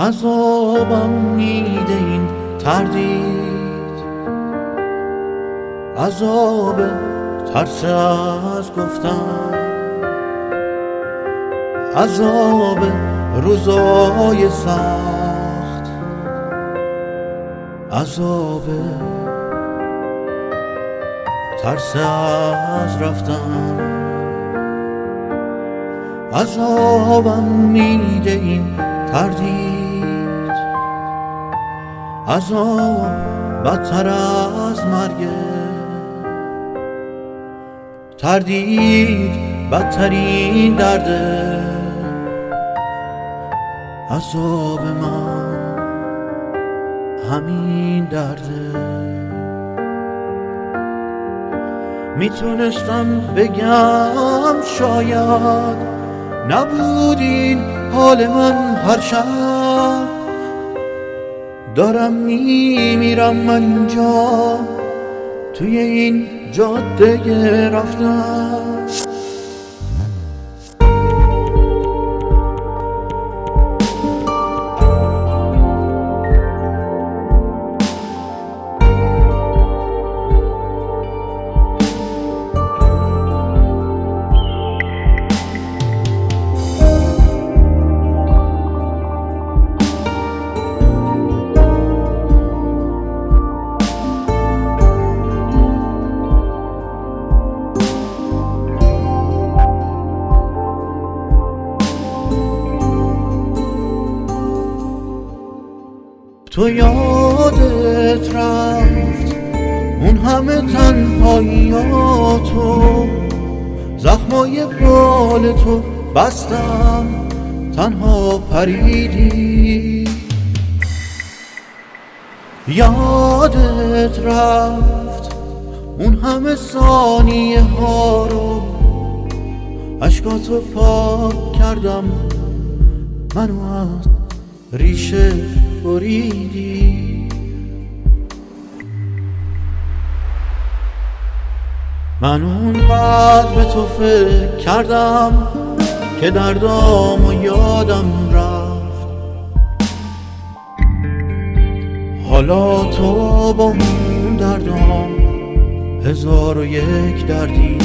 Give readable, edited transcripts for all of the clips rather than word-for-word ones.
عذابم میده این تردید، عذاب ترس از گفتن، عذاب روزای سخت، عذاب ترس از رفتن. عذابم میده این تردید، عذاب بدتر از مرگ، تردید بدترین درده. عذاب من همین درده. میتونستم بگم شاید نبود این حال من هر شب، دارم میمیرم من اینجا توی این جاده رفتم. تو یادت رفت اون همه تنهاییاتو، زخمای بال تو بستم تنها پریدی. یادت رفت اون همه ثانیه ها رو، اشکاتو پاک کردم منو از ریشه بریدی. من اونقدر به تو فکر کردم که دردامو یادم رفت. حالا تو با اون دردام 1001 دردی.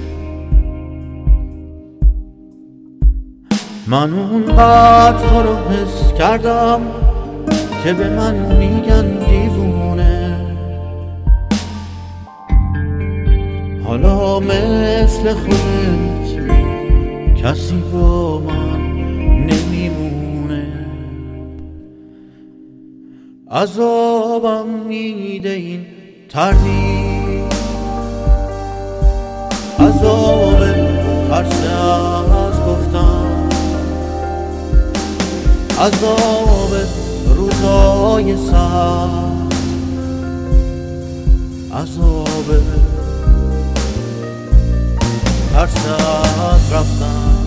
من اونقدر تو رو حس کردم که به من میگن دیوونه. حالا مثل خودت کسی با من نمیمونه. عذابم میده این تردید، عذاب ترس از گفتن، عذاب روزای سخت، عذاب ترس از رفتن.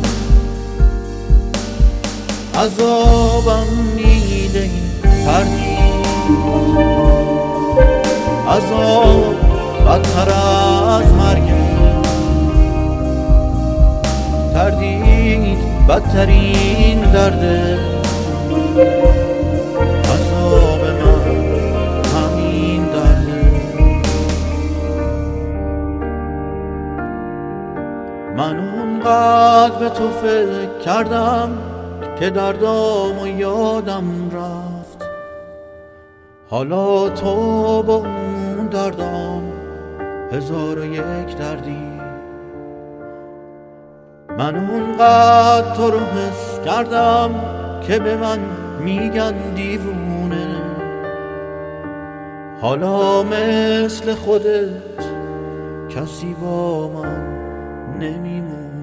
عذابم میده این تردید، عذاب بدتر از مرگ، تردید بدترین درده. عذاب من همین درده. من اونقدر به تو فکر کردم که دردامو یادم رفت. حالا تو با اون دردام 1001 دردی. من اونقدر تو رو حس کردم که به من میگن دیوونه. حالا مثل خودت کسی با من نمیمونه.